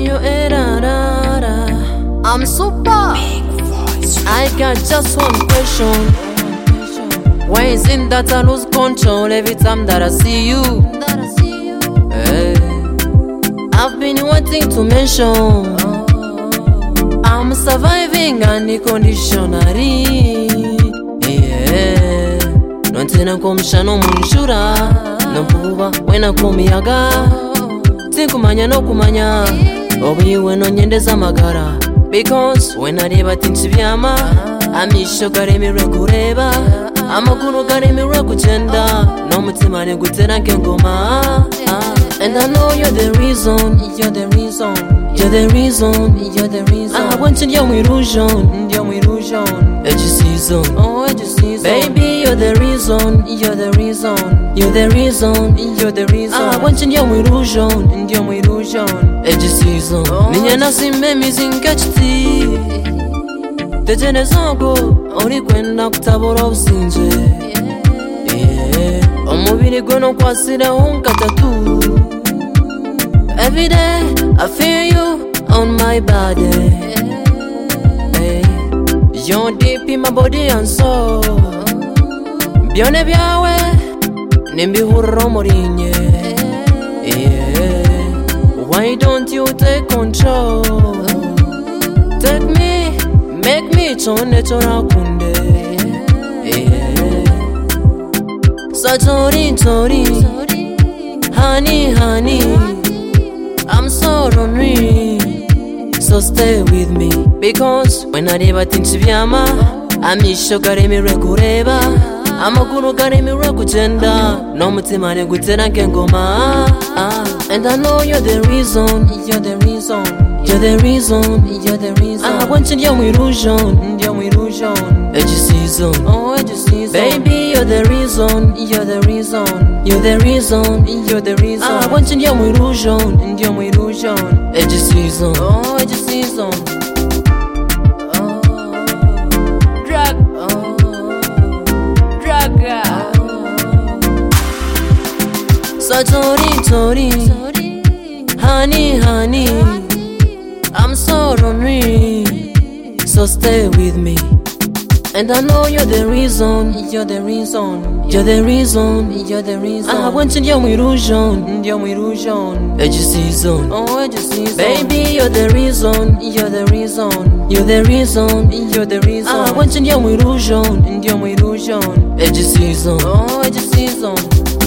Yo, I'm super. I got just one question. Why is it that I lose control every time that I see you? Hey. I've been wanting to mention I'm surviving unconditionally. Yeah. Nontena komshano munshura Nampuba wena komiyaga Tinkumanya no kumanya Obiwe no nyendeza magara Because when I reba tinsi vyama Amisho karemire kureba Amakuru karemire kugenda No mutima ne gutera nkengoma And I know you're the reason. You're the reason. You're the reason. You're the reason. I want you your illusion. Your illusion. Edge season. Oh, edge season. Baby, you're the reason. You're the reason. You're the reason. You're the reason. I want you your illusion. Your illusion. Edge season. Ninya nasime mizingachti. Tejene zongo. Oni kwenda kutabora usinje. Yeah. Omubiri gono kwasira unkatatu. Every day I feel you on my body. Hey. You're deep in my body and soul. Byone byawe nimbihurro murinye. Yeah. Why don't you take control? Take me, make me chone chora kunde. Yeah. Satori tori, honey honey. I'm so lonely, so stay with me. Because when I reba tinsi vyama Amisho karemire kureba Amakuru karemire kugenda No mutima ne gutera nkengoma And I know you're the reason. You're the reason. You're the reason. You're the reason. I want you your illusion. Your illusion. Edge season. Oh, edge season. Baby, you're the reason. You're the reason. You're the reason. You're the reason. I want you your illusion. Your illusion. Edge season. Oh, edge season. Oh, drug. Oh, drug. Satori tori, honey honey. I'm so lonely, so stay with me. And I know you're the reason. You're the reason. You're the reason. You're the reason. I want you your illusion. Your illusion. Edge season. Oh, edge season. Baby, you're the reason. You're the reason. You're the reason. You're the reason. I want you your illusion. Your illusion. Edge season. Oh, edge season.